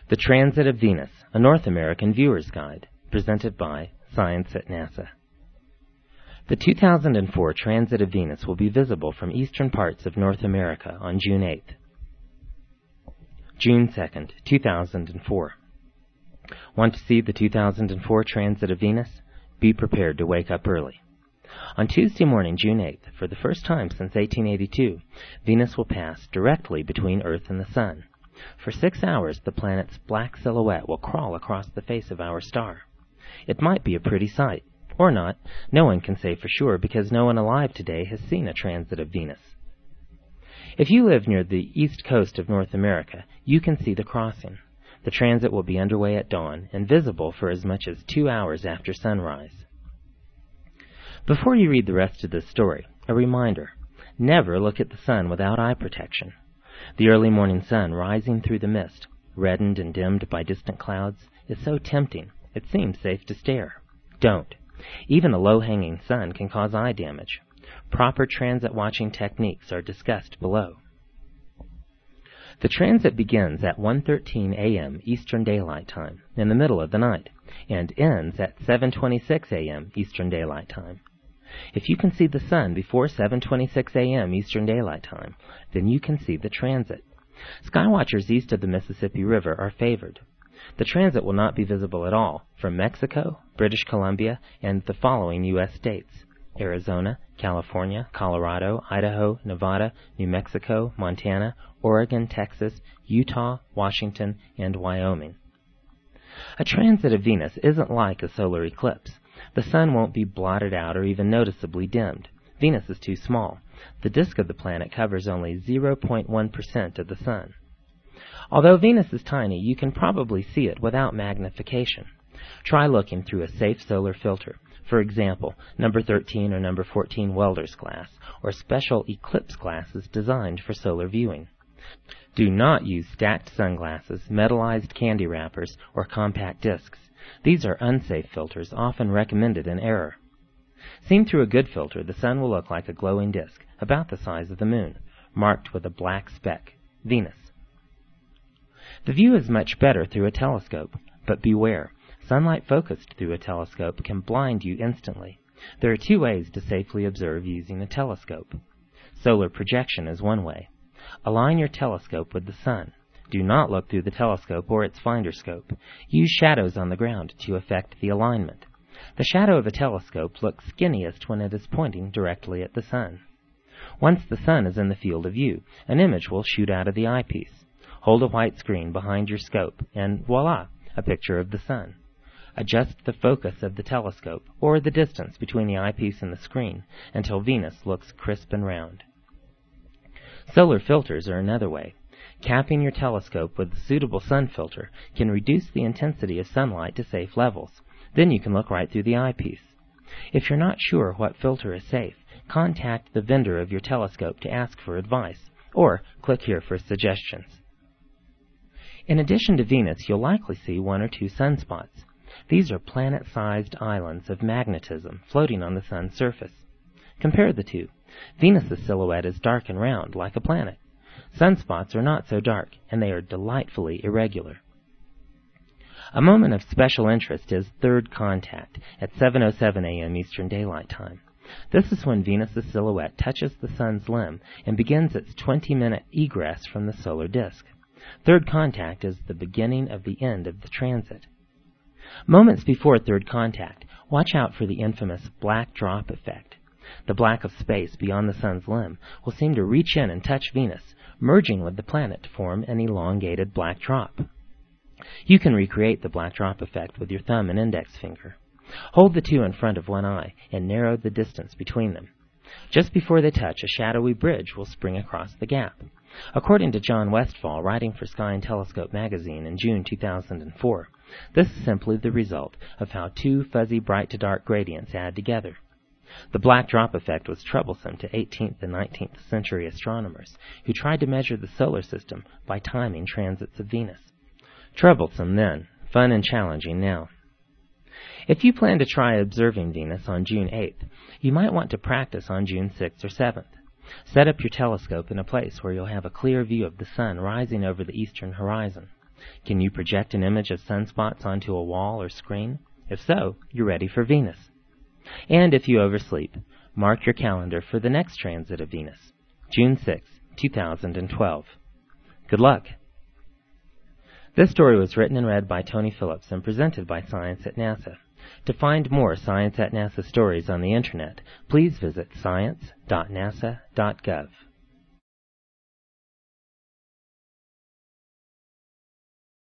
The Transit of Venus, a North American Viewer's Guide, presented by Science at NASA. The 2004 transit of Venus will be visible from eastern parts of North America on June 8th. June 2nd, 2004. Want to see the 2004 transit of Venus? Be prepared to wake up early. On Tuesday morning, June 8th, for the first time since 1882, Venus will pass directly between Earth and the Sun. For 6 hours, the planet's black silhouette will crawl across the face of our star. It might be a pretty sight, or not. No one can say for sure because no one alive today has seen a transit of Venus. If you live near the east coast of North America, you can see the crossing. The transit will be underway at dawn and visible for as much as 2 hours after sunrise. Before you read the rest of this story, a reminder: never look at the sun without eye protection. The early morning sun rising through the mist, reddened and dimmed by distant clouds, is so tempting it seems safe to stare. Don't. Even a low-hanging sun can cause eye damage. Proper transit watching techniques are discussed below. The transit begins at 1:13 a.m. Eastern Daylight Time in the middle of the night and ends at 7:26 a.m. Eastern Daylight Time. If you can see the sun before 7:26 a.m. Eastern Daylight Time, then you can see the transit. Skywatchers east of the Mississippi River are favored. The transit will not be visible at all from Mexico, British Columbia, and the following U.S. states: Arizona, California, Colorado, Idaho, Nevada, New Mexico, Montana, Oregon, Texas, Utah, Washington, and Wyoming. A transit of Venus isn't like a solar eclipse. The sun won't be blotted out or even noticeably dimmed. Venus is too small. The disk of the planet covers only 0.1% of the sun. Although Venus is tiny, you can probably see it without magnification. Try looking through a safe solar filter. For example, number 13 or number 14 welder's glass, or special eclipse glasses designed for solar viewing. Do not use stacked sunglasses, metallized candy wrappers, or compact discs. These are unsafe filters, often recommended in error. Seen through a good filter, the sun will look like a glowing disk, about the size of the moon, marked with a black speck, Venus. The view is much better through a telescope, but beware. Sunlight focused through a telescope can blind you instantly. There are 2 ways to safely observe using a telescope. Solar projection is one way. Align your telescope with the sun. Do not look through the telescope or its finder scope. Use shadows on the ground to affect the alignment. The shadow of a telescope looks skinniest when it is pointing directly at the sun. Once the sun is in the field of view, an image will shoot out of the eyepiece. Hold a white screen behind your scope, and voila, a picture of the sun. Adjust the focus of the telescope, or the distance between the eyepiece and the screen, until Venus looks crisp and round. Solar filters are another way. Capping your telescope with a suitable sun filter can reduce the intensity of sunlight to safe levels. Then you can look right through the eyepiece. If you're not sure what filter is safe, contact the vendor of your telescope to ask for advice, or click here for suggestions. In addition to Venus, you'll likely see 1 or 2 sunspots. These are planet-sized islands of magnetism floating on the sun's surface. Compare the two. Venus's silhouette is dark and round, like a planet. Sunspots are not so dark, and they are delightfully irregular. A moment of special interest is third contact at 7:07 a.m. Eastern Daylight Time. This is when Venus's silhouette touches the sun's limb and begins its 20-minute egress from the solar disk. Third contact is the beginning of the end of the transit. Moments before third contact, watch out for the infamous black drop effect. The black of space beyond the sun's limb will seem to reach in and touch Venus, merging with the planet to form an elongated black drop. You can recreate the black drop effect with your thumb and index finger. Hold the 2 in front of one eye and narrow the distance between them. Just before they touch, a shadowy bridge will spring across the gap. According to John Westfall, writing for Sky and Telescope magazine in June 2004, this is simply the result of how 2 fuzzy bright-to-dark gradients add together. The black drop effect was troublesome to 18th and 19th century astronomers who tried to measure the solar system by timing transits of Venus. Troublesome then, fun and challenging now. If you plan to try observing Venus on June 8th, you might want to practice on June 6th or 7th. Set up your telescope in a place where you'll have a clear view of the sun rising over the eastern horizon. Can you project an image of sunspots onto a wall or screen? If so, you're ready for Venus. And if you oversleep, mark your calendar for the next transit of Venus, June 6, 2012. Good luck! This story was written and read by Tony Phillips and presented by Science at NASA. To find more Science at NASA stories on the Internet, please visit science.nasa.gov.